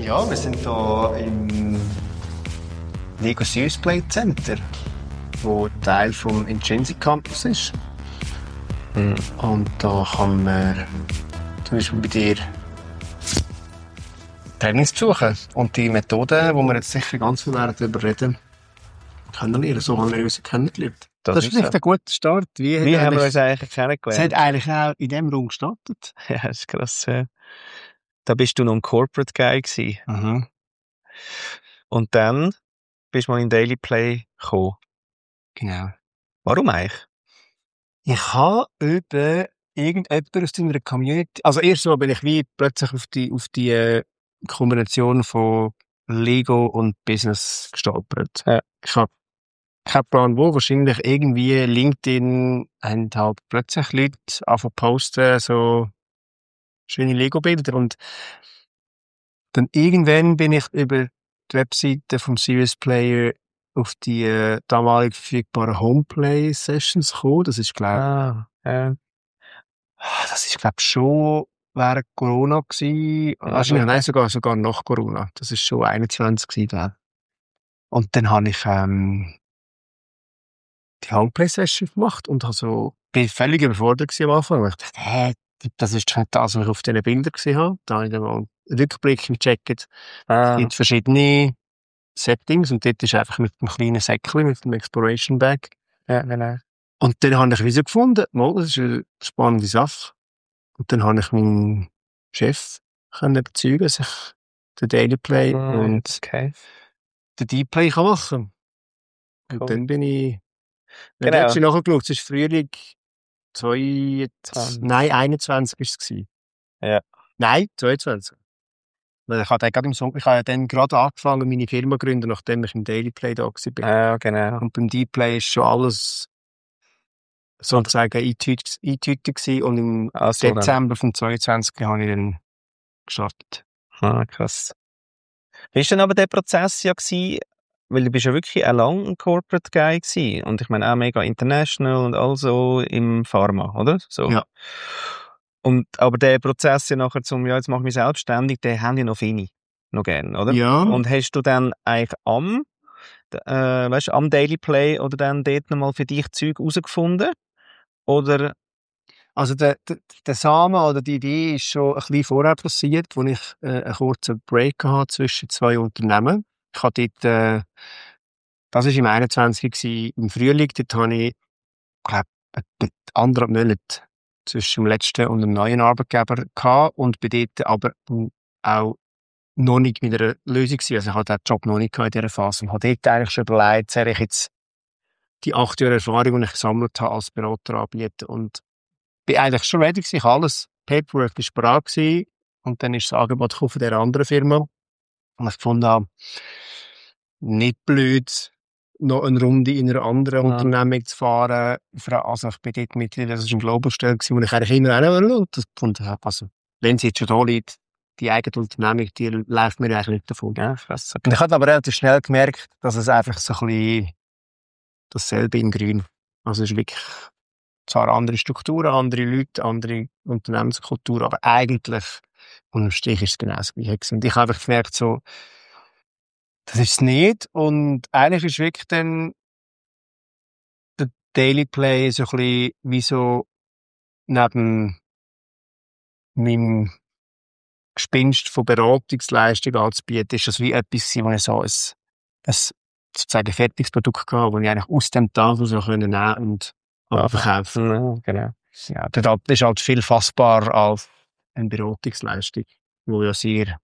Ja, wir sind hier im Lego Serious Play Center, wo Teil vom Intrinsic Campus ist. Und da kann man zum Beispiel bei dir Trainings besuchen. Und die Methoden, wo wir jetzt sicher ganz viel darüber reden, kennenlernen. So haben wir uns kennengelernt. Das ist vielleicht ein guter Start. Wie haben wir uns eigentlich kennengelernt? Es hat eigentlich auch in diesem Raum gestartet. Ja, das ist krass. Ja. Da bist du noch ein Corporate Guy gewesen. Mhm. Und dann bist du mal in Daily Play gekommen. Genau. Warum eigentlich? Ich habe über irgendjemand aus deiner Community, also erst so bin ich wie plötzlich auf die Kombination von Lego und Business gestolpert. Ja. Ich habe keinen Plan wo, wahrscheinlich irgendwie LinkedIn haben halt plötzlich Leute angefangen posten, so schöne Lego-Bilder und dann irgendwann bin ich über die Webseite vom Serious Player auf die damalig verfügbaren Homeplay-Sessions gekommen. Das ist, glaube das ist, glaube schon während Corona gewesen. Wahrscheinlich, nein, sogar nach Corona. Das ist schon 21 gewesen, glaube ich. Und dann habe ich die Homeplay-Session gemacht und bin völlig überfordert gewesen am Anfang. Ich dachte, das ist nicht das, was ich auf diesen Bildern gesehen habe. Da habe ich dann mal rückblickend gecheckt. Es gibt verschiedene Settings und dort ist einfach mit einem kleinen Säckchen, mit dem Exploration Bag. Ja, genau. Und dann habe ich wieder gefunden, das ist eine spannende Sache. Und dann habe ich meinen Chef überzeugen, sich den Daily Play und den Deep Play kann machen. Und Cool. dann bin ich, Genau. letztes Jahr nachgeschaut, es ist Frühling 21 ist es gewesen. Ja. Nein, 22. Weil ich habe dann gerade angefangen, meine Firma zu gründen, nachdem ich im Daily Play da war. Ja, genau. Und beim Deep Play ist schon alles sozusagen eintütet gewesen. Und im Dezember vom 22 habe ich dann gestartet. Krass. Wie war denn aber der Prozess ja gewesen? Weil du bist ja wirklich auch lange ein Corporate Guy gewesen. Und ich meine auch mega international und also im Pharma, oder? So. Ja. Aber der Prozess ja nachher jetzt mache ich mich selbstständig, den haben ja noch viele noch gerne, oder? Ja. Und hast du dann eigentlich am Daily Play oder dann dort nochmal für dich Zeug herausgefunden? Oder? Also der Samen oder die Idee ist schon ein bisschen vorher passiert, als ich einen kurzen Break hatte zwischen zwei Unternehmen. Ich hatte dort, das war im 21. gewesen, im Frühling, dort habe ich, glaube ich, 1,5 Monate zwischen dem letzten und dem neuen Arbeitgeber gehabt und bin dort aber auch noch nicht mit einer Lösung gewesen. Also ich hatte den Job noch nicht in dieser Phase und habe dort eigentlich schon überlegt, soll ich jetzt die 8 Jahre Erfahrung, die ich gesammelt habe, als Berater anbieten. Und bin eigentlich schon ready gewesen, alles. Paperwork war bereit gewesen. Und dann ist das Angebot von dieser anderen Firma. Und ich gefunden habe, nicht blöd, noch eine Runde in einer anderen Unternehmung zu fahren. Also ich bin dort Mitglied, das war ein Global-Stelle, wo ich eigentlich immer auch und das gefunden habe, also, wenn sie jetzt schon da liegt, die eigene Unternehmung, die läuft mir eigentlich nicht davon. Ja, krass. Und ich habe aber relativ schnell gemerkt, dass es einfach so ein bisschen dasselbe in grün. Also es ist wirklich zwar andere Strukturen, andere Leute, andere Unternehmenskultur, aber eigentlich unterm Strich ist es genau das Gleiche. Und ich habe einfach gemerkt, so, das ist es nicht. Und eigentlich ist wirklich dann der Daily Play so ein bisschen wie so neben meinem Gespinst von Beratungsleistungen anzubieten, ist das wie etwas, wo ich so ein sozusagen fertiges Produkt hatte, das ich eigentlich aus dem Tafel so nehmen und verkaufen. Ja, genau. Ja, das ist halt viel fassbarer als eine Beratungsleistung, die ja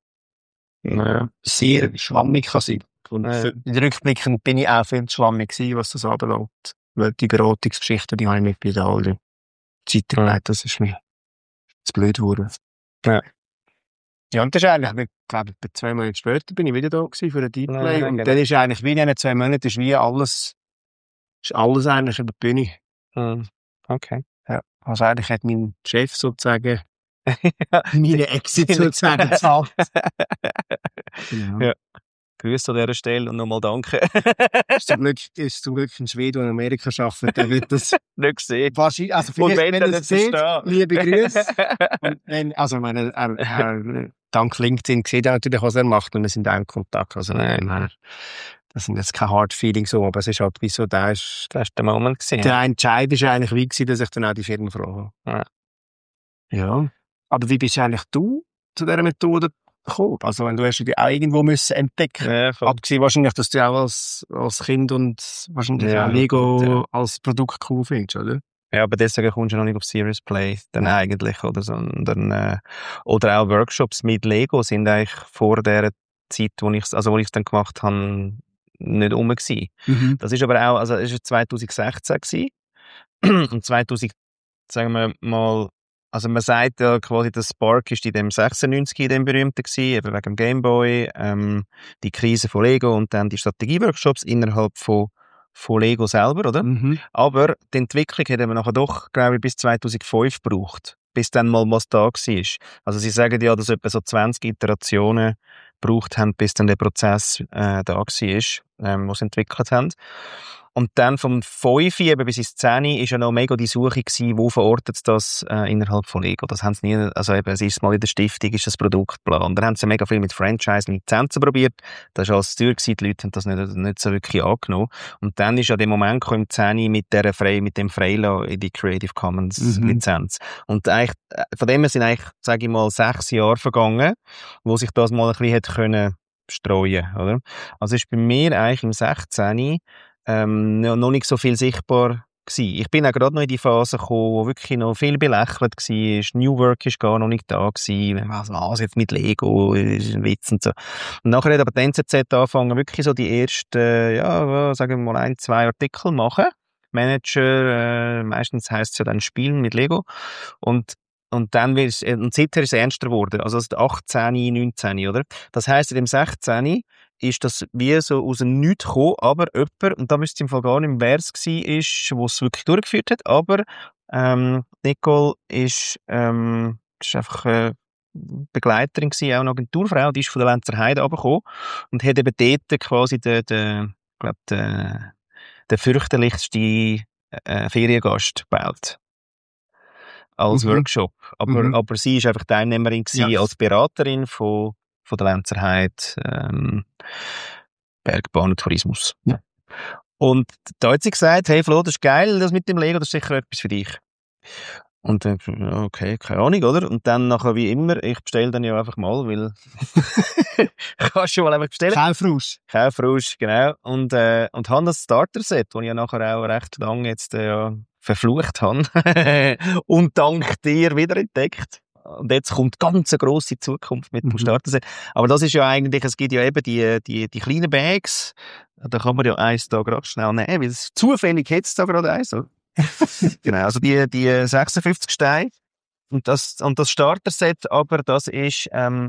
sehr schwammig kann sein. Und in Rückblickend bin ich auch viel zu schwammig gewesen, was das anbelangt. Weil die Beratungsgeschichten, die habe ich mit bei der alten Zeit gelegt, das ist mir zu blöd geworden. Ja, und das ist eigentlich, ich glaube, 2 Monate später bin ich wieder da gewesen für den Deep Play. Und dann ist eigentlich, wie in diesen 2 Monaten, ist alles eigentlich über die Bühne. Okay. Ja, also eigentlich hat mein Chef sozusagen meine Exit sozusagen gezahlt. Genau. Ja. Grüße an dieser Stelle und nochmal danke. Ist zum Glück ein Schwede, der in Amerika arbeitet, der wird das nicht gesehen. Also vielleicht, wenn er es sieht, liebe Grüße. Und wenn, also, er dank LinkedIn gesehen natürlich, was er macht, und wir sind auch in Kontakt. Also, das sind jetzt keine Hard Feelings so, aber es ist halt wie so, Das war der Moment gewesen. der Entscheid ist eigentlich wie gewesen, dass ich dann auch die Firma frage. Ja. Ja. Aber wie bist eigentlich du zu dieser Methode gekommen? Also, wenn du hast die auch irgendwo müssen entdecken. Ja, voll. Abgesehen wahrscheinlich, dass du auch als Kind und wahrscheinlich Ja, auch Lego ja. als Produkt cool findest, oder? Ja, aber deswegen kommst du noch nicht auf Serious Play, dann eigentlich, oder, sondern, oder auch Workshops mit Lego sind eigentlich vor der Zeit, wo ich es dann gemacht habe, nicht rum gewesen. Mhm. Das ist aber auch, also, es war 2016 gewesen. Und 2000, sagen wir mal, also man sagt ja quasi, der Spark ist in dem 96 in dem berühmten gewesen, eben wegen dem Gameboy, die Krise von Lego und dann die Strategieworkshops innerhalb von Lego selber, oder? Mhm. Aber die Entwicklung hat eben nachher doch, glaube ich, bis 2005 gebraucht, bis dann mal was da war. Also sie sagen ja, dass etwa so 20 Iterationen gebraucht haben, bis dann der Prozess da war, wo sie entwickelt haben. Und dann vom 5 eben bis ins 10 ist ja noch mega die Suche gewesen, wo verortet das innerhalb von Lego. Das haben sie nie, also eben, es ist mal in der Stiftung, ist das Produktplan. Und dann haben sie mega viel mit Franchise und Lizenzen probiert. Das war alles teuer gewesen, die Leute haben das nicht so wirklich angenommen. Und dann ist ja der Moment gekommen, im 10 mit dem Freilassen in die Creative Commons Lizenz. Und eigentlich, von dem her sind eigentlich, sage ich mal, 6 Jahre vergangen, wo sich das mal ein bisschen hätte können streuen, oder? Also ist bei mir eigentlich im 16 noch nicht so viel sichtbar gewesen. Ich bin auch gerade noch in die Phase gekommen, wo wirklich noch viel belächelt war. New Work ist gar noch nicht da gewesen. Was jetzt mit Lego, ist ein Witz und so. Und nachher hat aber die NZZ angefangen, wirklich so die ersten, ja, sagen wir mal 1, 2 Artikel machen. Manager, meistens heisst es ja dann Spielen mit Lego. Und dann und seither ist es ernster geworden. Also, 18, 19, oder? Das heisst, in dem 16 ist das wie so aus dem Nichts gekommen, aber jemand, und da müsste es im Fall gar nicht mehr, wer es war, der es wirklich durchgeführt hat, aber Nicole ist einfach Begleiterin gewesen, auch eine Agenturfrau, die ist von der Lenzer Heide runtergekommen und hat eben dort quasi den fürchterlichste Feriengast gebaut. Als Workshop. Aber sie ist einfach Teilnehmerin gewesen, als Beraterin von der Lenzer Heide, Bergbahn und Tourismus. Ja. Und da hat sie gesagt, hey Flo, das ist geil, das mit dem Lego, das ist sicher etwas für dich. Und dann, okay, keine Ahnung, oder? Und dann nachher wie immer, ich bestelle dann ja einfach mal, weil kannst schon mal einfach bestellen. Kaufrausch, genau. Und habe das Starter-Set, das ich ja nachher auch recht lange jetzt verflucht habe und dank dir wieder entdeckt. Und jetzt kommt ganz eine grosse Zukunft mit dem Starter-Set. Aber das ist ja eigentlich, es gibt ja eben die kleinen Bags, da kann man ja eins da gerade schnell nehmen, weil es zufällig hat es da gerade eins. Genau, also die 56 Steine und das Starter-Set, aber das ist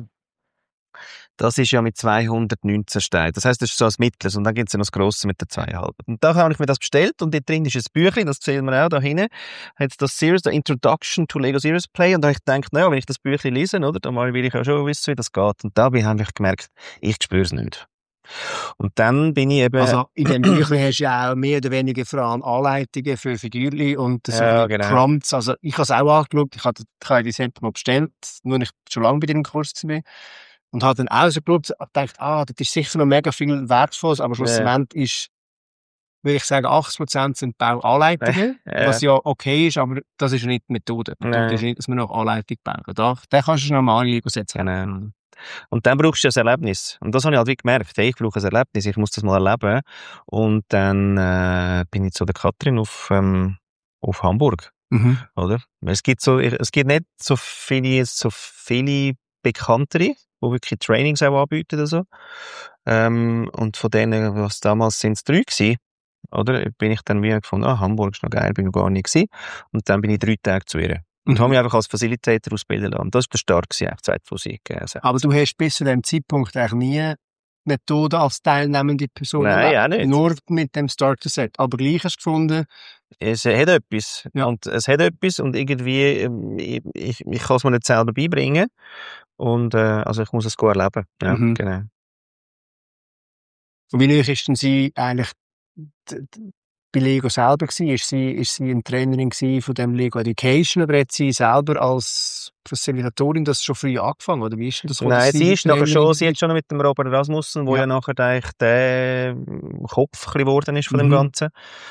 ja mit 219 Steinen. Das heisst, das ist so ein Mittleres und dann gibt es ja noch das Grosse mit den 2,5. Und da habe ich mir das bestellt und dort drin ist ein Büchlein, das sehen wir auch da hinten, hat das Series, der Introduction to Lego Serious Play, und da habe ich gedacht, naja, wenn ich das Büchlein lese, oder, dann will ich auch schon wissen, wie das geht. Und da habe ich gemerkt, ich spüre es nicht. Und dann bin ich eben... Also in dem Büchlein hast du ja auch mehr oder weniger vor allem Anleitungen für Figürchen und so genau. Prompts. Also ich habe es auch angeschaut, ich habe die Set mal bestellt, nur ich schon lange bei dem Kurs war. Und habe dann auch so geschaut und gedacht, das ist sicher noch mega viel Wertvolles, aber schlussendlich ist, würde ich sagen, 80% sind Bauanleitungen, was ja okay ist, aber das ist nicht die Methode. Die Methode ist nicht, dass wir noch Anleitung bauen. Den kannst du normal setzen. Genau. Und dann brauchst du ein Erlebnis. Und das habe ich halt wie gemerkt. Hey, ich brauche ein Erlebnis, ich muss das mal erleben. Und dann bin ich zu der Katrin auf Hamburg. Oder? Es gibt nicht so viele Bekanntere, die wirklich Trainings auch anbieten oder so. Und von denen, was damals sind es 3 gewesen, oder? Bin ich dann wieder gefunden, Hamburg ist noch geil, bin ich gar nicht gewesen. Und dann bin ich 3 Tage zu ihr. Und habe mich einfach als Facilitator ausbilden lassen. Das war der Start gewesen, 2016. Aber du hast bis zu dem Zeitpunkt eigentlich nie Methode als teilnehmende Person. Nein, auch nicht. Nur mit dem Starter-Set. Aber gleich hast du gefunden... Es hat etwas. Ja. Und es hat etwas und irgendwie, ich kann es mir nicht selber beibringen. Und also ich muss es gut erleben. Ja, genau. Und wie lange ist denn sie eigentlich bei Lego selber gewesen? Ist sie eine Trainerin von dem Lego Education oder hat sie selber als Facilitatorin das schon früh angefangen, oder wie ist denn das? Nein, sie ist nachher schon, sie hat schon mit dem Robert Rasmussen, wo Ja. ja nachher eigentlich der Kopf ein bisschen geworden ist von dem Ganzen.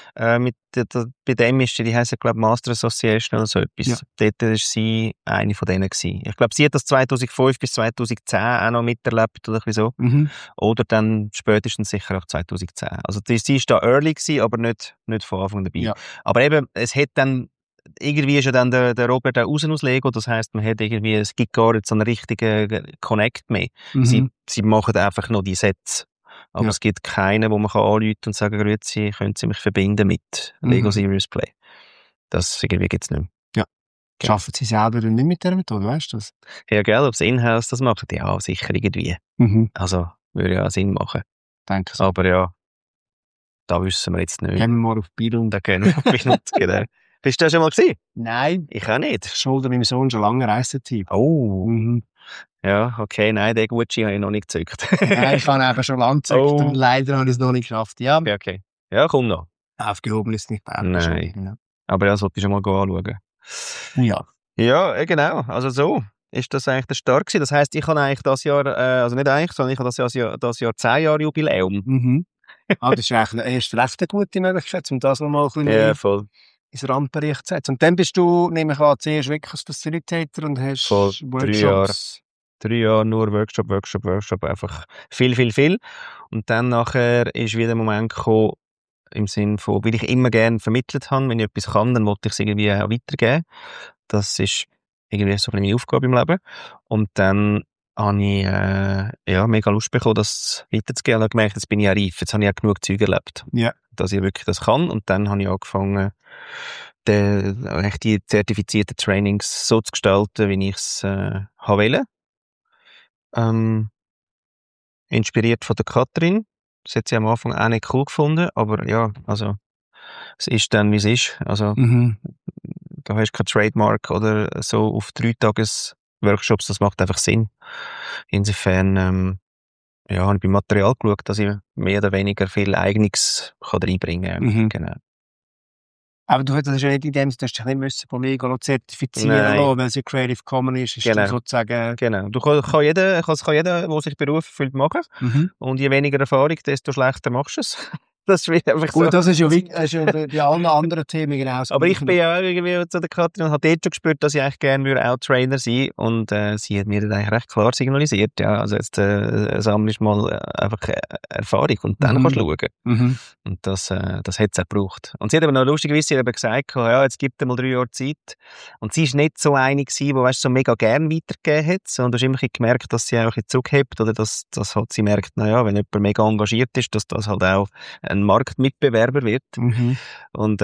Bei dem ist die heisst, glaube Master Association oder so etwas. Ja. Dort war sie eine von denen gewesen. Ich glaube, sie hat das 2005 bis 2010 auch noch miterlebt oder so. Oder dann spätestens sicher auch 2010. Also sie ist da early gewesen, aber nicht von Anfang dabei. Ja. Aber eben, es hat dann irgendwie ist ja dann der Robert auch raus aus Lego, das heisst, man hat irgendwie, es gibt gar nicht so einen richtigen Connect mehr. Sie machen einfach noch die Sets. Aber es gibt keinen, wo man anrufen und sagen, grüezi, können Sie mich verbinden mit Lego Serious Play. Das irgendwie gibt es nicht mehr. Ja. Schaffen Sie selber dann nicht mit der Methode, weißt du das? Ja, gell, ob sie in-house das machen? Ja, sicher irgendwie. Also, würde ja Sinn machen. Danke so. Aber ja, da wissen wir jetzt nicht. Gehen wir mal auf Bildung. Da gehen wir auf Bildung, genau. Bist du da schon mal gewesen? Nein. Ich auch nicht. Ich schulde meinem Sohn schon lange Reisetyp. Oh. Ja, okay, nein, den Gucci habe ich noch nicht gezückt. Nein, ich habe eben schon lange gezückt und leider habe ich es noch nicht geschafft. Ja. Okay. Ja, komm noch. Aufgehoben ist nicht bei Nein. Schon, ja. Aber das wollte ich schon mal anschauen. Ja. Ja, genau. Also so ist das eigentlich der Start gewesen. Das heisst, ich habe eigentlich das Jahr, also nicht eigentlich, sondern ich habe das Jahr 10 Jahre Jubiläum. Das ist eigentlich erst recht eine gute Möglichkeit, um das nochmal ein bisschen voll ins Rampenlicht zu setzen. Und dann bist du, nehme ich an, zuerst wirklich als Facilitator und hast voll Workshops. 3 Jahre nur Workshop, einfach viel. Und dann nachher ist wieder ein Moment gekommen, im Sinne von, weil ich immer gerne vermittelt habe, wenn ich etwas kann, dann wollte ich es irgendwie auch weitergeben. Das ist irgendwie so ein bisschen meine Aufgabe im Leben. Und dann habe ich mega Lust bekommen, das weiterzugeben. Und habe gemerkt, jetzt bin ich ja reif, jetzt habe ich auch genug Zeug erlebt, dass ich wirklich das kann. Und dann habe ich angefangen, die zertifizierten Trainings so zu gestalten, wie ich es wollte. Inspiriert von der Katrin. Das hat sie am Anfang auch nicht cool gefunden, aber ja, also es ist dann, wie es ist. Also da hast du kein Trademark oder so auf 3-Tages-Workshops, das macht einfach Sinn. Insofern habe ich beim Material geschaut, dass ich mehr oder weniger viel Eigenes reinbringen kann. Genau. Aber du hast ja nicht in dem, du hast dich nicht müssen von Lego zertifizieren lassen, weil es ja Creative Commons ist genau. Sozusagen... Genau. Kann jeder, der sich berufen fühlt, machen. Und je weniger Erfahrung, desto schlechter machst du es. Das ist einfach gut, so. Das ist ja bei allen anderen Themen genauso. Aber ich bin ja irgendwie zu der Katrin und habe dort schon gespürt, dass ich eigentlich gerne auch Trainer sein würde. Und sie hat mir das eigentlich recht klar signalisiert. Ja, also jetzt sammelst du mal einfach Erfahrung und dann kannst du schauen. Und das hat es auch gebraucht. Und sie hat aber noch lustigerweise gesagt, ja, jetzt gibt es mal 3 Jahre Zeit. Und sie war nicht so eine gewesen, die so mega gerne weitergegeben hat. Und du hast immer gemerkt, dass sie auch ein Zug hebt oder dass halt sie merkt, naja, wenn jemand mega engagiert ist, dass das halt auch ein Marktmitbewerber wird. Und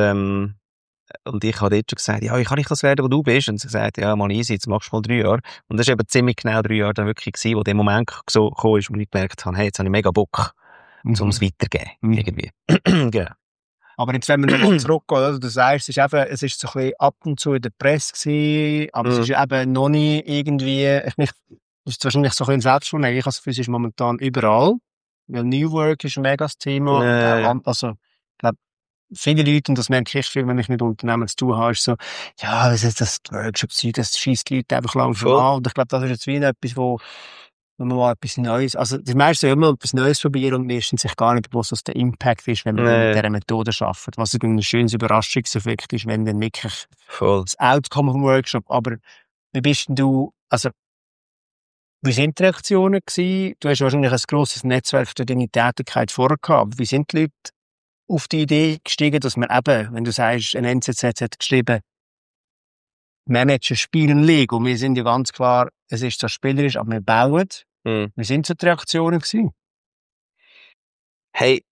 ich habe dort schon gesagt, ja, ich kann nicht das werden, wo du bist. Und sie sagt, ja, mal easy, jetzt machst du mal 3 Jahre. Und das war eben ziemlich genau 3 Jahre dann wirklich gewesen, wo der Moment so gekommen ist, wo ich gemerkt habe, hey, jetzt habe ich mega Bock, um es weitergeben. Irgendwie. Genau. Aber jetzt, wenn wir nochmal zurückgehen, also du sagst, es ist so ein bisschen ab und zu in der Presse gewesen, aber es ist eben noch nie irgendwie, es ist wahrscheinlich so ein bisschen Selbstverständlich. Ich habe das Gefühl, es ist momentan überall. Weil New Work ist ein mega Thema. Also, ich glaube, viele Leute, und das merke ich viel, wenn ich mit Unternehmen zu tun habe, ist so, ja, das Workshop-Zeug, das scheisst die Leute einfach langsam an. Und ich glaube, das ist jetzt wie etwas, wo man mal etwas Neues, also die meisten ja immer etwas Neues probieren und mir ist sich gar nicht bewusst, was der Impact ist, wenn man mit dieser Methode arbeitet. Was ein schönes Überraschungseffekt ist, wenn dann wirklich das Outcome vom Workshop, aber wie bist denn du, also wie sind die Reaktionen gewesen? Du hast wahrscheinlich ein grosses Netzwerk für deine Tätigkeit vorher gehabt. Aber wie sind die Leute auf die Idee gestiegen, dass man eben, wenn du sagst, ein NZZ hat geschrieben, Manager spielen Lego. Wir sind ja ganz klar, es ist zwar spielerisch, aber wir bauen. Wie sind so die Reaktionen gewesen? Hey,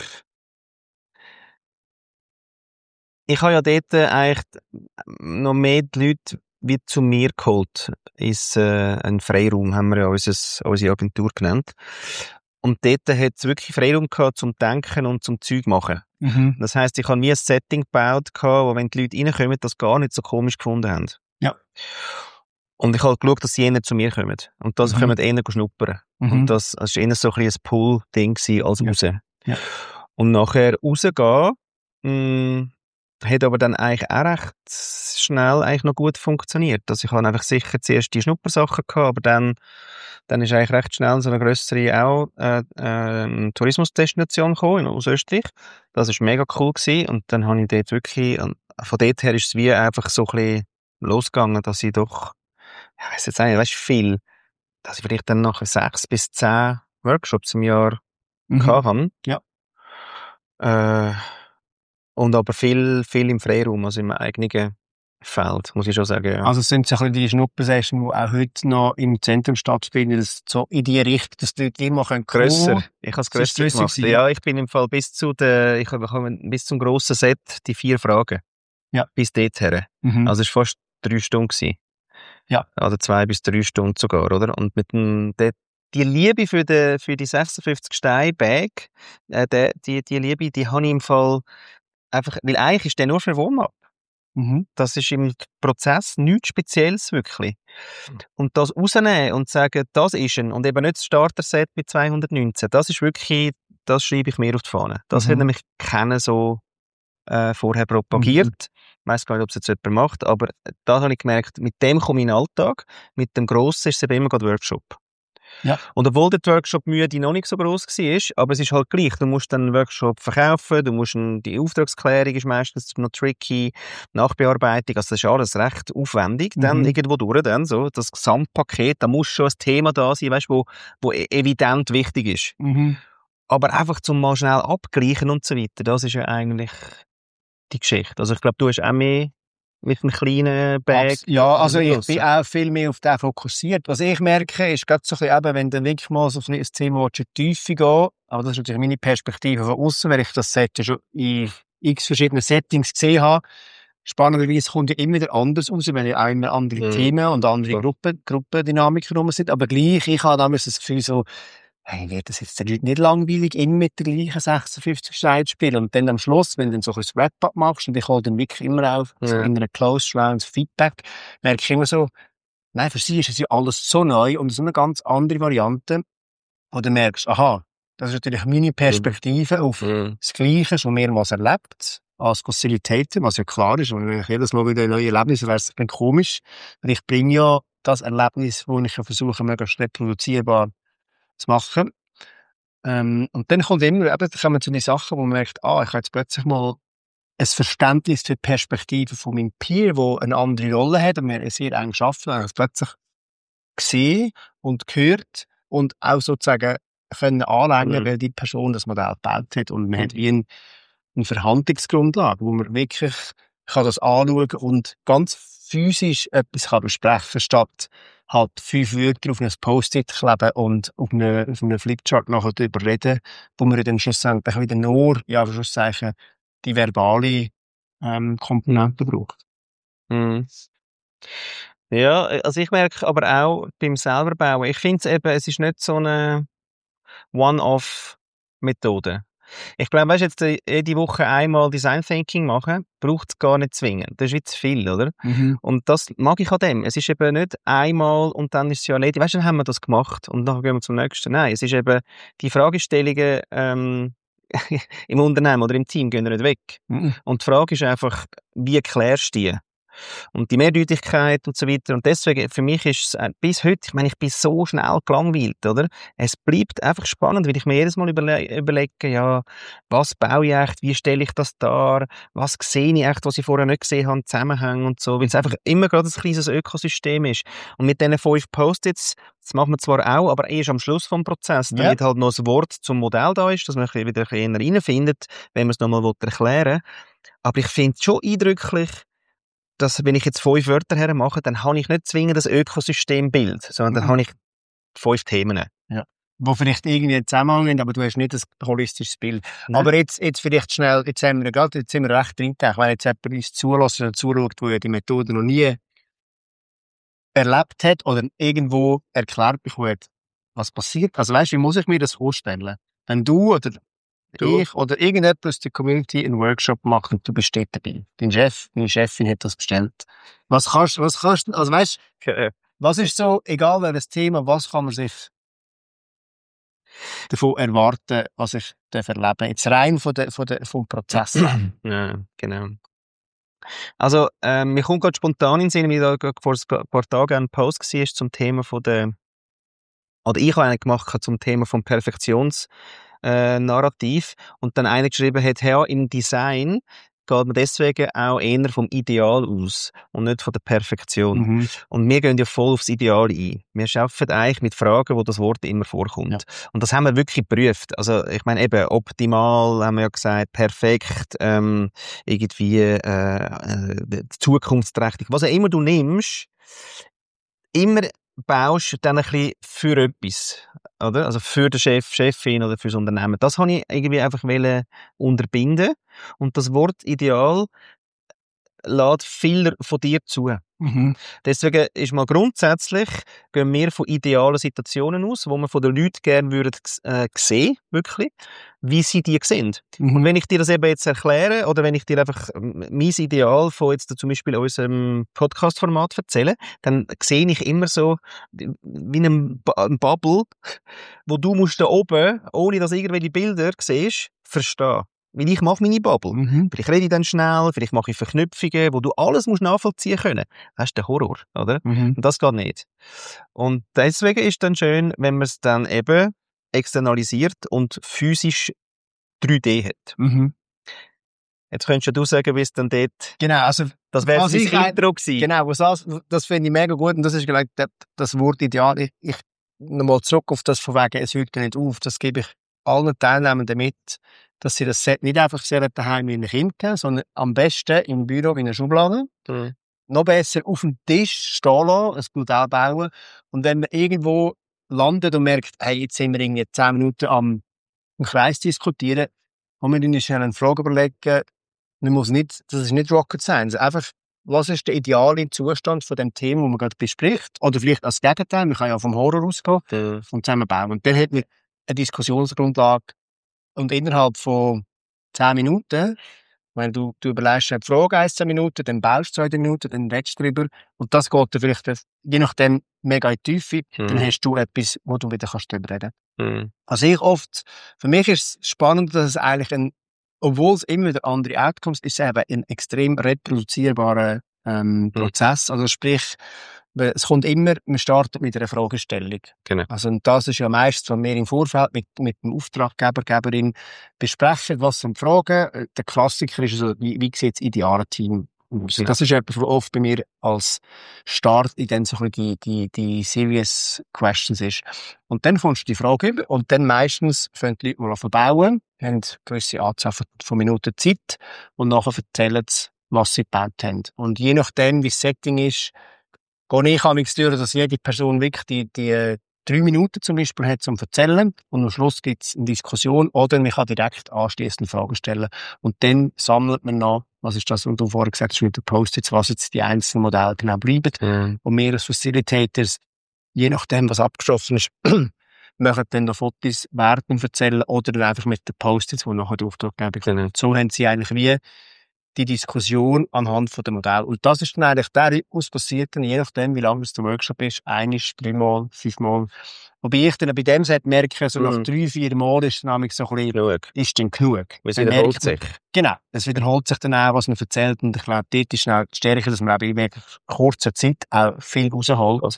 ich habe ja dort eigentlich noch mehr die Leute wie zu mir geholt. Ist ein Freiraum, haben wir ja unsere Agentur genannt. Und dort hat es wirklich Freiraum gehabt zum Denken und zum Zeug machen. Das heisst, ich habe nie ein Setting gebaut, wo, wenn die Leute reinkommen, das gar nicht so komisch gefunden haben. Ja. Und ich habe geschaut, dass sie eher zu mir kommen. Und dass sie kommen eher schnuppern. Und das war eher so ein Pull-Ding als raus. Ja. Und nachher rausgehen, hat aber dann eigentlich auch recht schnell eigentlich noch gut funktioniert. Also ich habe einfach sicher zuerst die Schnuppersachen gehabt, aber dann ist eigentlich recht schnell so eine grössere auch Tourismusdestination gekommen aus Österreich. Das ist mega cool gewesen und dann habe ich dort wirklich, und von dort her ist es wie einfach so ein bisschen losgegangen, dass ich doch, ich weiss jetzt nicht, weißt viel, dass ich vielleicht dann nachher 6 bis 10 Workshops im Jahr gehabt habe. Ja. Und aber viel im Freiraum, also im eigenen Feld, muss ich schon sagen, ja. Also es sind so ein bisschen die Schnuppersessions, die auch heute noch im Zentrum stattfinden, dass so in die Richtung, dass die immer kommen. Grösser. Ich habe es grösser gemacht. gewesen, Ja, ich bin im Fall bis zum grossen Set die 4 Fragen. Ja. Bis dorthin. Mhm. Also es war fast 3 Stunden gewesen. Ja. Oder 2 bis 3 Stunden sogar, oder? Und mit die Liebe für die 56 Steine-Bag, die Liebe, die habe ich im Fall einfach, weil eigentlich ist der nur für Warm-up. Mhm. Das ist im Prozess nichts Spezielles wirklich. Und das rausnehmen und sagen, das ist und eben nicht das Starter-Set mit 219, das ist wirklich, das schreibe ich mir auf die Fahne. Das hat nämlich keiner so vorher propagiert. Ich weiss gar nicht, ob es jetzt jemand macht, aber da habe ich gemerkt, mit dem komme ich in den Alltag, mit dem Grossen ist es eben immer gerade Workshop. Ja. Und obwohl der Workshop-Mühe noch nicht so gross war, aber es ist halt gleich, du musst dann einen Workshop verkaufen, die Auftragsklärung ist meistens noch tricky, Nachbearbeitung, also das ist alles recht aufwendig, dann irgendwo durch, dann so, das Gesamtpaket, da muss schon ein Thema da sein, weißt, wo evident wichtig ist. Aber einfach zum mal schnell abgleichen und so weiter, das ist ja eigentlich die Geschichte. Also ich glaube, du hast auch mehr mit einem kleinen Bag. Ja, also ich bin auch viel mehr auf den fokussiert. Was ich merke, ist gerade so ein bisschen eben, wenn dann wirklich mal so ein Thema in die Tiefe geht, aber das ist natürlich meine Perspektive von außen, weil ich das Set schon in x verschiedenen Settings gesehen habe. Spannenderweise kommt ja immer wieder anders raus, weil ja auch immer andere Themen und andere Gruppendynamiken rum sind. Aber gleich, ich habe damals das Gefühl so, hey, wird das jetzt den Leuten nicht langweilig, immer mit der gleichen 56 Steine spielen? Und dann am Schluss, wenn du dann so ein Wrap-up machst, und ich hole dann wirklich immer auf, so in einer Closed Round Feedback, merke ich immer so, nein, für sie ist es ja alles so neu und so eine ganz andere Variante, wo du merkst, aha, das ist natürlich meine Perspektive auf das Gleiche, schon mehrmals erlebt, als Facilitator, was ja klar ist, und wenn ich jedes Mal wieder ein neues Erlebnis wäre es dann komisch, weil ich bringe ja das Erlebnis, das ich versuche, möglichst reproduzierbar zu machen. Und dann kommt immer, eben, dann kommen so die Sachen, wo man merkt, ich habe jetzt plötzlich mal ein Verständnis für die Perspektive von meinem Peer, der eine andere Rolle hat und wir sehr eng arbeiten, habe ich plötzlich gesehen und gehört und auch sozusagen können anlegen, weil die Person das Modell gebaut hat und man hat wie eine Verhandlungsgrundlage, wo man wirklich kann das anschauen und ganz physisch etwas kann besprechen, statt halt 5 Wörter auf ein Post-it kleben und auf einem Flipchart nachher darüber reden, wo man dann schlussendlich wieder nur, ja, sagen, die verbale Komponente braucht. Ja, also ich merke aber auch beim selber bauen, ich finde es eben, es ist nicht so eine One-Off-Methode. Ich glaube, weißt du, jetzt jede Woche einmal Design Thinking machen, braucht es gar nicht zwingend. Das ist wie zu viel, oder? Und das mag ich an dem. Es ist eben nicht einmal und dann ist es ja erledigt. Weißt du, dann haben wir das gemacht und dann gehen wir zum nächsten. Nein, es ist eben, die Fragestellungen im Unternehmen oder im Team gehen nicht weg. Und die Frage ist einfach, wie klärst du die? Und die Mehrdeutigkeit und so weiter. Und deswegen, für mich ist es bis heute, ich meine, ich bin so schnell gelangweilt, oder? Es bleibt einfach spannend, weil ich mir jedes Mal überlege, ja, was baue ich echt, wie stelle ich das dar, was sehe ich echt, was ich vorher nicht gesehen habe, Zusammenhänge und so, weil es einfach immer gerade ein kleines Ökosystem ist. Und mit diesen 5 Post-its, das machen wir zwar auch, aber erst am Schluss vom Prozess, damit halt noch ein Wort zum Modell da ist, dass man wieder ein bisschen reinfindet, wenn man es nochmal erklären will. Aber ich finde es schon eindrücklich, dass, wenn ich jetzt 5 Wörter hermache, dann habe ich nicht zwingend das Ökosystembild, sondern dann habe ich 5 Themen. Ja. Wo vielleicht irgendwie zusammenhängen, aber du hast nicht ein holistisches Bild. Nein. Aber jetzt vielleicht schnell, jetzt sind wir recht drin gedacht, wenn jetzt jemand uns zulässt oder zuschaut, der ja die Methode noch nie erlebt hat oder irgendwo erklärt bekommen hat, was passiert. Also weißt du, wie muss ich mir das vorstellen? Wenn du oder ich oder irgendjemand aus der Community einen Workshop macht und du bist dort dabei. Deine Chefin hat das bestellt. Was kannst du, also weißt du, was ist so, egal welches Thema, was kann man sich davon erwarten, was ich erleben darf? Jetzt rein vom Prozess. Ja, genau. Also, mir kommt gerade spontan in den Sinn, wie da gerade vor ein paar Tagen ein Post war zum Thema von der, oder ich habe einen gemacht zum Thema vom Narrativ und dann einer geschrieben hat, ja, im Design geht man deswegen auch eher vom Ideal aus und nicht von der Perfektion. Mhm. Und wir gehen ja voll aufs Ideal ein. Wir arbeiten eigentlich mit Fragen, wo das Wort immer vorkommt. Ja. Und das haben wir wirklich geprüft. Also ich meine eben, optimal, haben wir ja gesagt, perfekt, irgendwie zukunftsträchtig. Was auch immer du nimmst, immer baust dann ein bisschen für etwas, oder? Also für den Chef, Chefin oder fürs Unternehmen. Das habe ich irgendwie einfach unterbinden und das Wort Ideal lässt viel von dir zu. Mhm. Deswegen ist mal grundsätzlich, gehen wir von idealen Situationen aus, wo wir von den Leuten gerne würden sehen, wirklich, wie sie die sehen. Mhm. Und wenn ich dir das eben jetzt erkläre, oder wenn ich dir einfach mein Ideal von jetzt zum Beispiel unserem Podcast-Format erzähle, dann sehe ich immer so wie ein Bubble, wo du musst da oben, ohne dass irgendwelche Bilder siehst, verstehen. Weil ich mache meine Bubble. Mhm. Vielleicht rede ich dann schnell, vielleicht mache ich Verknüpfungen, wo du alles musst nachvollziehen können. Das ist der Horror, oder? Mhm. Und das geht nicht. Und deswegen ist es dann schön, wenn man es dann eben externalisiert und physisch 3D hat. Mhm. Jetzt könntest du sagen, wie es dann dort... Genau, also Das wäre was sein ich Intro gewesen. Genau, das finde ich mega gut und das ist gleich das Wort Ideal. Ich nochmal zurück auf das von wegen, es hört ja nicht auf, das gebe ich allen Teilnehmenden mit, dass sie das Set nicht einfach sehr daheim wie ein Kind geben, sondern am besten im Büro in einer Schublade. Mhm. Noch besser auf dem Tisch stehen lassen, ein Modell bauen und wenn man irgendwo landet und merkt, hey, jetzt sind wir irgendwie 10 Minuten im Kreis diskutieren, kann man dann schnell eine Frage überlegen. Das ist nicht Rocket Science. Einfach, was ist der ideale Zustand von dem Thema, das man gerade bespricht? Oder vielleicht als Gegenteil, man kann ja vom Horror ausgehen und zusammenbauen. Und dann hat man eine Diskussionsgrundlage und innerhalb von 10 Minuten, wenn du überlegst eine Frage 10 Minuten, dann baust du 2 Minuten, dann redest du drüber und das geht dann vielleicht, je nachdem, mega in die Tiefe, dann hast du etwas, wo du wieder drüber reden kannst. Also für mich ist es spannend, dass es eigentlich obwohl es immer wieder andere Outcomes ist, es eben ein extrem reproduzierbarer Prozess. Also sprich, es kommt immer, man startet mit einer Fragestellung. Genau. Also und das ist ja meistens, was wir im Vorfeld mit dem Auftraggeber, Geberin besprechen, was sind die Fragen. Der Klassiker ist also, wie sieht das ideale Team aus? Ja. Das ist etwas, was oft bei mir als Start in dann so ein bisschen die Serious Questions ist. Und dann kommst du die Frage über und dann meistens fangen die Leute mal an zu bauen, haben eine gewisse Anzahl von Minuten Zeit und nachher erzählen sie, was sie gebaut haben. Und je nachdem, wie das Setting ist, gehe ich amigs durch, dass jede Person wirklich die 3 Minuten zum Beispiel hat zum Erzählen und am Schluss gibt es eine Diskussion oder man kann direkt anschliessend Fragen stellen. Und dann sammelt man noch, was ist das, was du vorher gesagt hast, mit den Post-its, was jetzt die einzelnen Modelle genau bleiben. Und wir als Facilitators, je nachdem, was abgeschlossen ist, machen dann noch Fotos während dem Erzählen oder dann einfach mit den Post-its, die nachher die Auftraggeber kommen. So haben sie eigentlich wie die Diskussion anhand von dem Modell. Und das ist dann eigentlich der Rhythmus, passiert dann, je nachdem, wie lange es der Workshop ist, 1, 3 Mal, 5 Mal. Wobei ich dann bei dem Set merke, so nach 3, 4 Mal ist dann so ein bisschen, ist dann genug. Es wiederholt sich. Genau. Es wiederholt sich dann auch, was man erzählt. Und ich glaube, dort ist auch die Stärke, dass man auch in kurzer Zeit auch viel rausholt.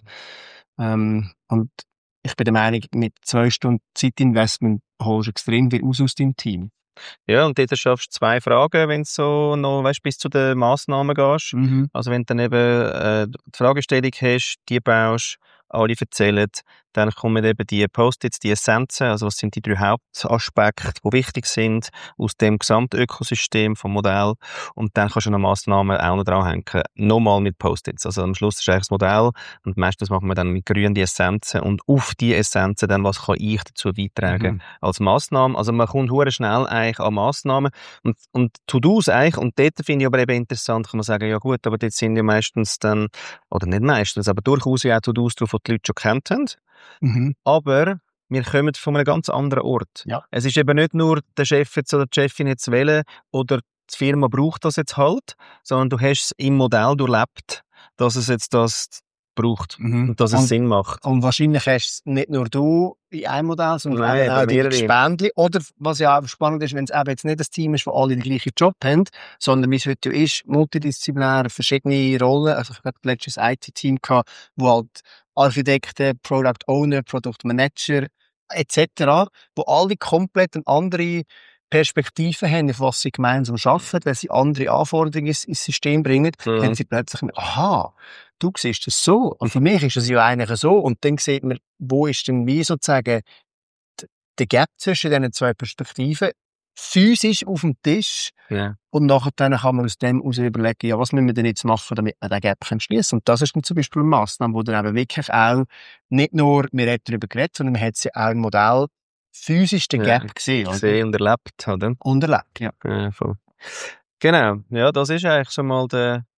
Und ich bin der Meinung, mit 2 Stunden Zeitinvestment holst du extrem viel aus deinem Team. Ja, und dort schaffst du 2 Fragen, wenn du so noch, bis zu den Massnahmen gehst. Also wenn du dann eben die Fragestellung hast, die baust, alle erzählen, dann kommen eben die Post-its, die Essenzen, also was sind die 3 Hauptaspekte, die wichtig sind aus dem Gesamtökosystem vom Modell, und dann kannst du noch Massnahmen auch noch dranhängen, nochmal mit Post-its. Also am Schluss ist eigentlich das Modell und meistens machen wir dann mit grün die Essenzen und auf die Essenzen dann, was kann ich dazu beitragen als Massnahme. Also man kommt hure schnell eigentlich an Massnahmen und To-Dos eigentlich, und dort finde ich aber eben interessant, kann man sagen, ja gut, aber dort sind ja meistens dann, oder nicht meistens, aber durchaus ja auch To-Dos drauf, die die Leute schon kennt haben. Aber wir kommen von einem ganz anderen Ort. Ja. Es ist eben nicht nur der Chef jetzt oder die Chefin jetzt wählen oder die Firma braucht das jetzt halt, sondern du hast es im Modell durchlebt, dass es jetzt das braucht Mhm. und dass es Sinn macht. Und wahrscheinlich hast es nicht nur du in einem Modell, sondern eben auch die mehrere. Gespendli. Oder, was ja auch spannend ist, wenn es eben jetzt nicht ein Team ist, wo alle den gleichen Job haben, sondern wie es heute ja ist, multidisziplinär, verschiedene Rollen. Also ich hatte letztes IT-Team gehabt, wo halt Architekten, Product Owner, Product Manager etc., wo alle komplett eine andere Perspektiven haben, auf was sie gemeinsam arbeiten, weil sie andere Anforderungen ins System bringen, haben sie plötzlich, aha, du siehst das so. Und für mich ist es ja eigentlich so. Und dann sieht man, wo ist denn wie sozusagen der Gap zwischen diesen zwei Perspektiven physisch auf dem Tisch. Ja. Und nachher dann kann man aus dem heraus überlegen, ja, was müssen wir denn jetzt machen, damit wir den Gap schließen können. Und das ist dann zum Beispiel eine Massnahme, wo dann eben wirklich auch nicht nur, wir haben darüber geredet, sondern man hat ja auch ein Modell physisch den Gap gesehen. Gesehen und erlebt, oder? Und erlebt, ja. Ja, voll. Genau, ja, das ist eigentlich schon mal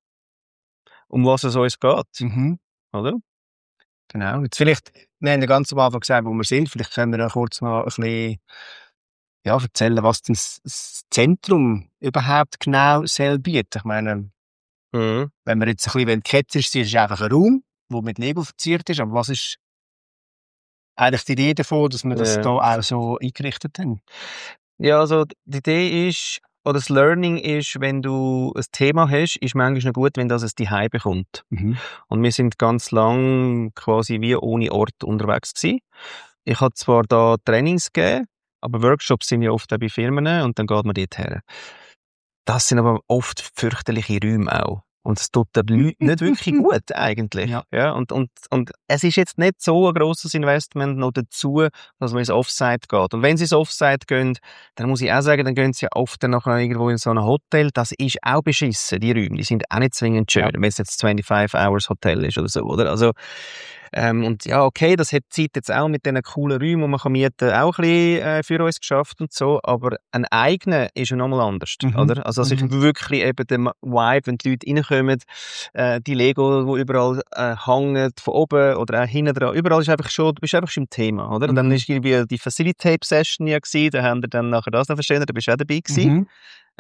um was es uns geht, Mhm. oder? Genau. Jetzt vielleicht, wir haben ja ganz am Anfang gesagt, wo wir sind. Vielleicht können wir dann kurz noch ein bisschen erzählen, was denn das Zentrum überhaupt genau soll bieten. Ich meine, wenn wir jetzt ein bisschen ketzerisch sind, ist es einfach ein Raum, der mit Lego verziert ist. Aber was ist eigentlich die Idee davon, dass wir das da auch so eingerichtet haben? Ja, also die Idee ist, oder das Learning ist, wenn du ein Thema hast, ist manchmal noch gut, wenn das ein Zuhause bekommt. Mhm. Und wir sind ganz lang quasi wie ohne Ort unterwegs gewesen. Ich habe zwar da Trainings gegeben, aber Workshops sind ja oft auch bei Firmen und dann geht man dort her. Das sind aber oft fürchterliche Räume auch. Und es tut den Leuten nicht wirklich gut, eigentlich. Ja, und es ist jetzt nicht so ein grosses Investment noch dazu, dass man ins Offsite geht. Und wenn sie ins Offsite gehen, dann muss ich auch sagen, dann gehen sie ja oft dann nachher irgendwo in so ein Hotel. Das ist auch beschissen, die Räume. Die sind auch nicht zwingend schön, wenn es jetzt 25 Hours Hotel ist oder so, oder? Also, und ja, okay, das hat die Zeit jetzt auch mit diesen coolen Räumen, die man kann mieten, auch ein bisschen für uns geschafft und so, aber ein eigener ist ja nochmal anders, oder? Also es ist wirklich eben der Vibe, wenn die Leute reinkommen, die Lego, die überall hängen, von oben oder auch hinten dran, überall ist einfach schon, du bist einfach schon im Thema, oder? Und dann ist irgendwie die Facilitate-Session ja gewesen, da haben wir dann nachher das noch verstehen, da bist du auch dabei gewesen.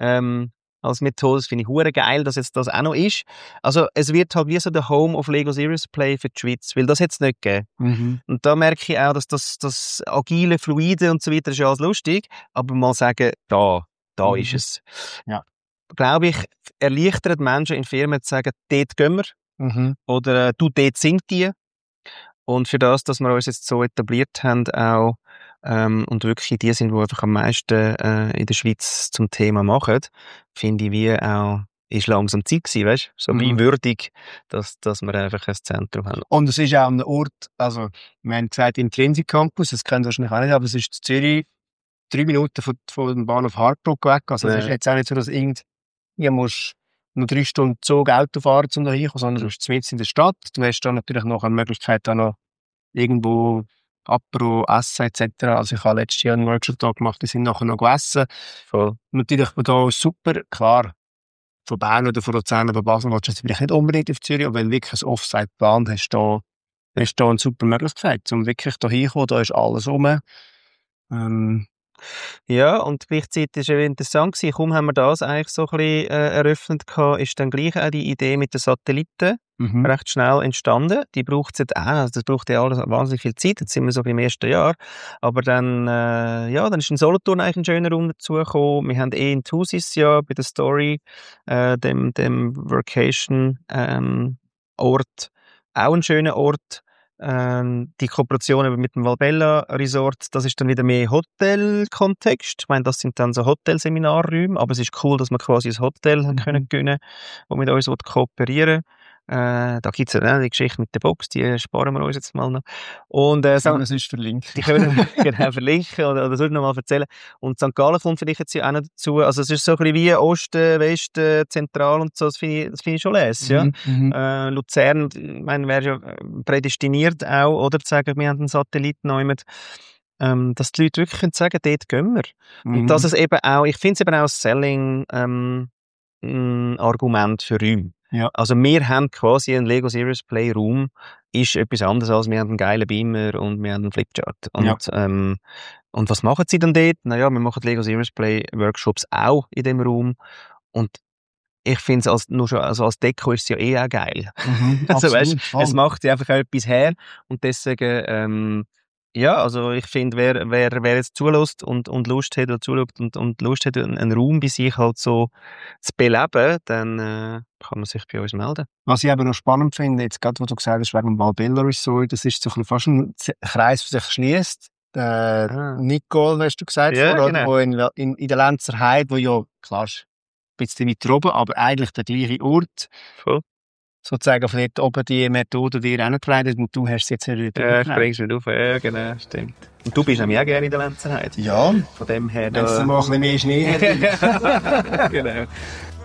Als Methode, das finde ich hure geil, dass jetzt das auch noch ist. Also es wird halt wie so der Home of Lego Serious Play für die Schweiz, weil das hätte es nicht gegeben. Und da merke ich auch, dass das agile, fluide und so weiter ist ja alles lustig, aber mal sagen, da ist es. Ja. Glaube ich, erleichtert Menschen in Firmen zu sagen, dort gehen wir. Oder du, dort sind die. Und für das, dass wir uns jetzt so etabliert haben auch, und wirklich die sind, die einfach am meisten in der Schweiz zum Thema machen, finde ich wie auch, ist langsam Zeit gewesen, weißt? So wie würdig, dass wir einfach ein Zentrum haben. Und es ist auch ein Ort, also wir haben gesagt Intrinsic Campus, das kennt ihr wahrscheinlich auch nicht, aber es ist in Zürich 3 Minuten von dem Bahnhof Hardbrook weg. Also es ist jetzt auch nicht so, dass ihr musst noch 3 Stunden Zug, Auto fahren, um da hinzukommen, sondern du bist mitten in der Stadt. Du hast dann natürlich noch eine Möglichkeit, da noch irgendwo Apero, Essen etc. Also ich habe letztes Jahr einen Workshop da gemacht, die sind nachher noch gegessen. Voll. Natürlich da super, klar, von Bern oder von Luzern oder Basel willst du jetzt vielleicht nicht unbedingt auf Zürich, aber wenn du wirklich ein Offsite geplant hast, da ist da eine super Möglichkeit, um wirklich da hinzukommen, da ist alles rum. Ja, und gleichzeitig war es interessant gewesen, kaum haben wir das eigentlich so ein bisschen eröffnet gehabt, ist dann gleich auch die Idee mit den Satelliten recht schnell entstanden. Die braucht es jetzt auch, also das braucht ja alles wahnsinnig viel Zeit, jetzt sind wir so beim ersten Jahr, aber dann, dann ist in Solothurn eigentlich ein schöner Raum dazugekommen. Wir haben in Thusis ja bei der Story, dem Workation Ort, auch einen schönen Ort. Die Kooperation mit dem Valbella Resort, das ist dann wieder mehr Hotel-Kontext. Ich meine, das sind dann so Hotelseminarräume, aber es ist cool, dass wir quasi ein Hotel können gewinnen, das mit uns kooperieren will. Da gibt es ja die Geschichte mit der Box, die sparen wir uns jetzt mal noch. Und das ist verlinkt. Die können wir genau verlinken oder soll ich noch mal erzählen. Und St. Gallen kommt vielleicht jetzt ja auch noch dazu. Also es ist so ein bisschen wie Osten, Westen, Zentral und so. Das finde ich schon lässig. Ja? Luzern, ich meine, wäre ja prädestiniert auch, oder zu sagen, wir haben einen Satelliten noch dass die Leute wirklich können sagen, dort gehen wir. Und dass es eben auch, ich finde es eben auch ein Selling Argument für Räume. Ja. Also wir haben quasi einen Lego Serious Play Raum, ist etwas anderes als wir haben einen geilen Beamer und wir haben einen Flipchart. Und was machen sie dann dort? Naja, wir machen Lego Serious Play Workshops auch in dem Raum und ich finde es als Deko ist es ja eh auch geil. Also Absolut, weißt, es macht ja einfach etwas her und deswegen, ja, also ich finde, wer jetzt zulässt und Lust hat oder zuschaut und Lust hat, einen Raum bei sich halt so zu beleben, dann kann man sich bei uns melden. Was ich aber noch spannend finde, jetzt gerade, wo du gesagt hast, wegen dem Valbella Resort, das ist so ein bisschen fast ein Kreis, der sich schließt. Nicole, hast du gesagt, Ja, vorher, genau. wo in der Lenzer Heide, wo ja, klar, ist ein bisschen weiter oben, aber eigentlich der gleiche Ort, Voll. sozusagen vielleicht oben die Methode dir angetragen und du hast es jetzt wieder Ja, ich bring's wieder auf. Ja, genau, stimmt. Und du bist nämlich auch gerne in der Lenzerheide. Ja, Von dem her... wenn es mal ein bisschen mehr Schnee hat. Genau.